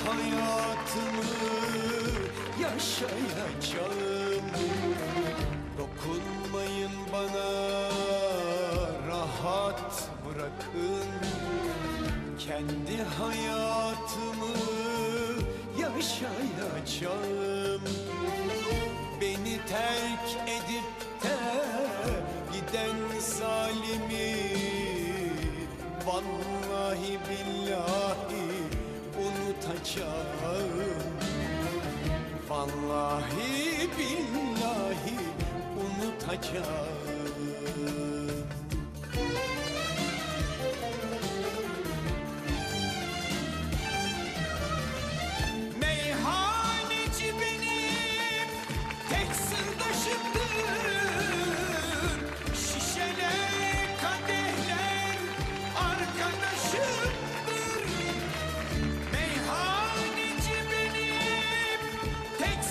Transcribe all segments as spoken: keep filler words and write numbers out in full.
hayatımı yaşayacağım. Dokunmayın bana, rahat bırakın. Kendi hayatımı yaşayacağım. Beni terk edip de giden zalimi vallahi billahi unutacağım. Vallahi billahi unutacağım. Meyhaneci benim tek sırdaşımdır. Şişeler, kadehler arkadaşımdır. Meyhaneci benim tek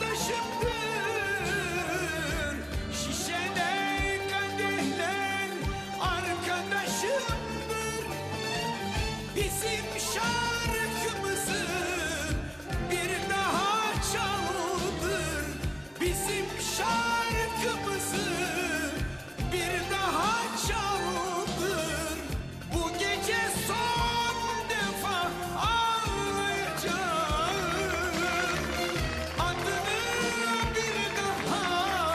sırdaşımdır. Şişeler, kadehler arkadaşımdır. Bizim şarkımızı bir daha çaldır. Bizim şarkımızı bir daha çaldır. Bu gece son defa ağlayacağım. Adını bir daha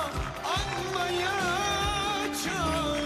anmayacağım.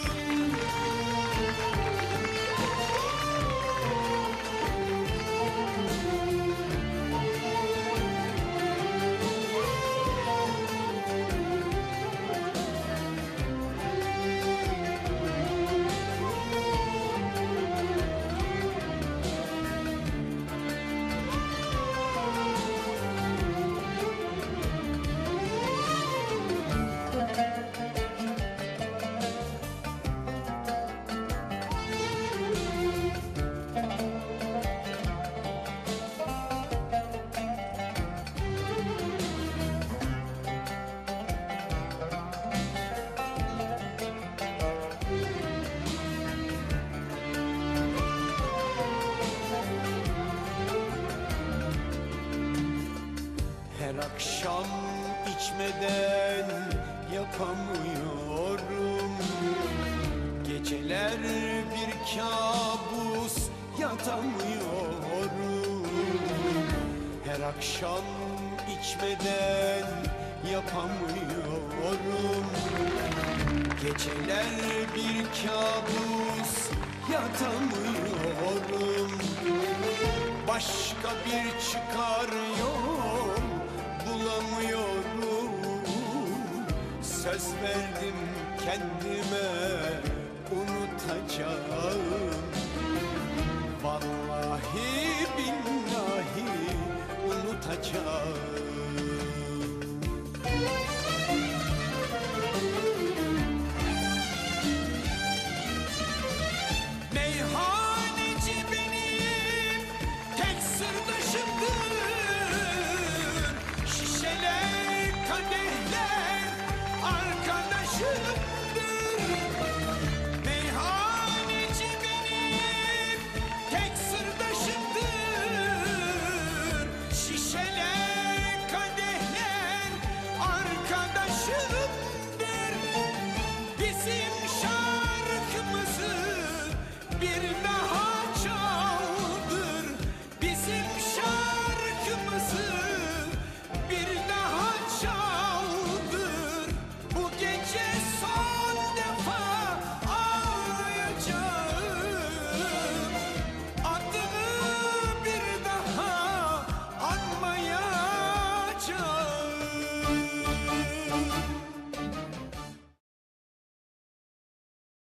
Her akşam içmeden yapamıyorum. Geceler bir kabus, yatamıyorum. Her akşam içmeden yapamıyorum. Geceler bir kabus, yatamıyorum. Başka bir çıkar yol bulamıyorum. Söz verdim kendime unutacağım.